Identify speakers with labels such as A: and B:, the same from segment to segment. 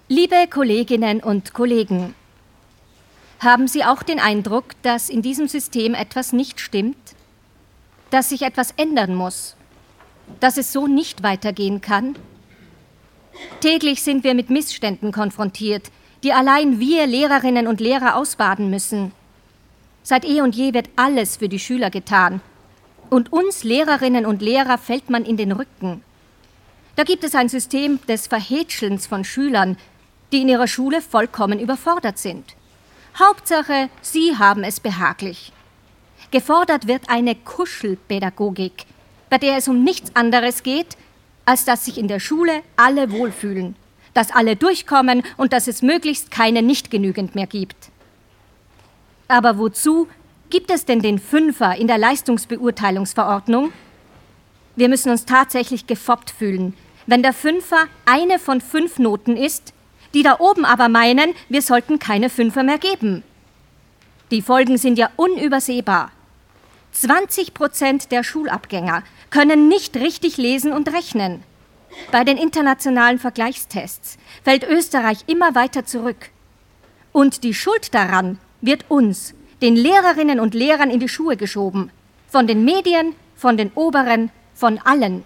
A: Liebe Kolleginnen und Kollegen, haben Sie auch den Eindruck, dass in diesem System etwas nicht stimmt? Dass sich etwas ändern muss? Dass es so nicht weitergehen kann? Täglich sind wir mit Missständen konfrontiert, die allein wir Lehrerinnen und Lehrer ausbaden müssen. Seit eh und je wird alles für die Schüler getan. Und uns Lehrerinnen und Lehrer fällt man in den Rücken. Da gibt es ein System des Verhätschelns von Schülern, die in ihrer Schule vollkommen überfordert sind. Hauptsache, sie haben es behaglich. Gefordert wird eine Kuschelpädagogik, bei der es um nichts anderes geht, als dass sich in der Schule alle wohlfühlen, dass alle durchkommen und dass es möglichst keine nicht genügend mehr gibt. Aber wozu gibt es denn den Fünfer in der Leistungsbeurteilungsverordnung? Wir müssen uns tatsächlich gefoppt fühlen, wenn der Fünfer eine von 5 Noten ist, die da oben aber meinen, wir sollten keine Fünfer mehr geben. Die Folgen sind ja unübersehbar. 20% der Schulabgänger können nicht richtig lesen und rechnen. Bei den internationalen Vergleichstests fällt Österreich immer weiter zurück. Und die Schuld daran wird uns, den Lehrerinnen und Lehrern, in die Schuhe geschoben. Von den Medien, von den Oberen, von allen.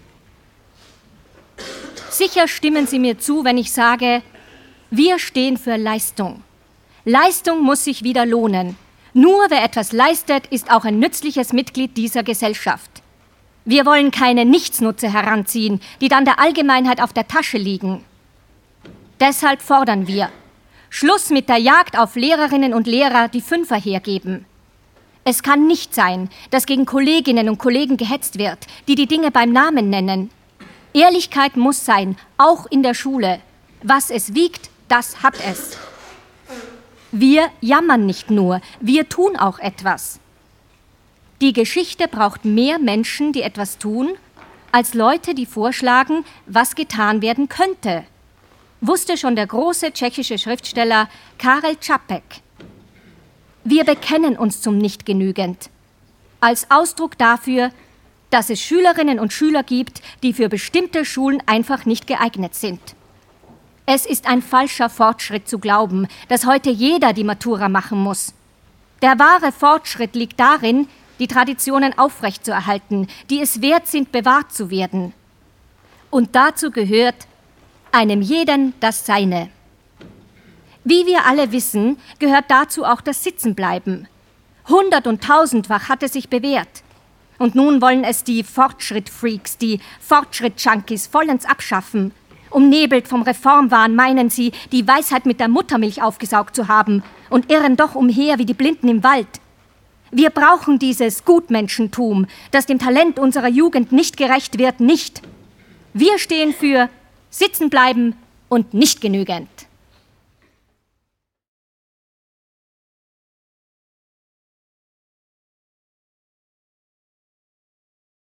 A: Sicher stimmen Sie mir zu, wenn ich sage, wir stehen für Leistung. Leistung muss sich wieder lohnen. Nur wer etwas leistet, ist auch ein nützliches Mitglied dieser Gesellschaft. Wir wollen keine Nichtsnutze heranziehen, die dann der Allgemeinheit auf der Tasche liegen. Deshalb fordern wir: Schluss mit der Jagd auf Lehrerinnen und Lehrer, die Fünfer hergeben. Es kann nicht sein, dass gegen Kolleginnen und Kollegen gehetzt wird, die die Dinge beim Namen nennen. Ehrlichkeit muss sein, auch in der Schule. Was es wiegt, das hat es. Wir jammern nicht nur, wir tun auch etwas. Die Geschichte braucht mehr Menschen, die etwas tun, als Leute, die vorschlagen, was getan werden könnte. Wusste schon der große tschechische Schriftsteller Karel Čapek. Wir bekennen uns zum Nicht-Genügend. Als Ausdruck dafür, dass es Schülerinnen und Schüler gibt, die für bestimmte Schulen einfach nicht geeignet sind. Es ist ein falscher Fortschritt zu glauben, dass heute jeder die Matura machen muss. Der wahre Fortschritt liegt darin, die Traditionen aufrechtzuerhalten, die es wert sind, bewahrt zu werden. Und dazu gehört einem jeden das Seine. Wie wir alle wissen, gehört dazu auch das Sitzenbleiben. 100- und 1000-fach hat es sich bewährt. Und nun wollen es die Fortschritt-Freaks, die Fortschritt-Junkies vollends abschaffen. Umnebelt vom Reformwahn meinen sie, die Weisheit mit der Muttermilch aufgesaugt zu haben und irren doch umher wie die Blinden im Wald. Wir brauchen dieses Gutmenschentum, das dem Talent unserer Jugend nicht gerecht wird, nicht. Wir stehen für Sitzen bleiben und nicht genügend.